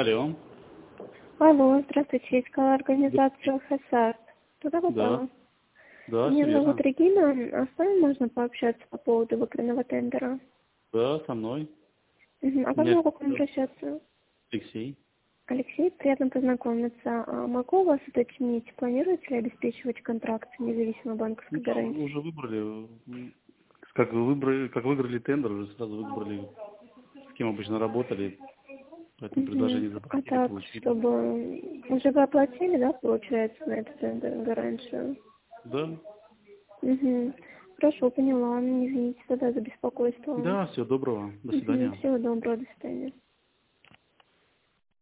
Алло. Алло, здравствуйте, искала Да, организацию ХСАРТ. Туда попала? да, все Меня зовут верно. Регина, а с вами можно пообщаться по поводу выигранного тендера? Да, со мной. А как Меня могу к вам обращаться? Алексей. Алексей, приятно познакомиться. А могу вас уточнить, планируете ли обеспечивать контракт с независимой Ну, банковской там гарантией? уже выбрали, как вы выбрали, как выиграли тендер, уже сразу выбрали, с кем обычно работали, поэтому предложение А запросили, так, получили. чтобы... Уже вы оплатили, да, получается, на этот тендер гарантию? Да, Хорошо, поняла. Извините тогда за беспокойство. да, всего доброго, до свидания. Всего доброго, до свидания.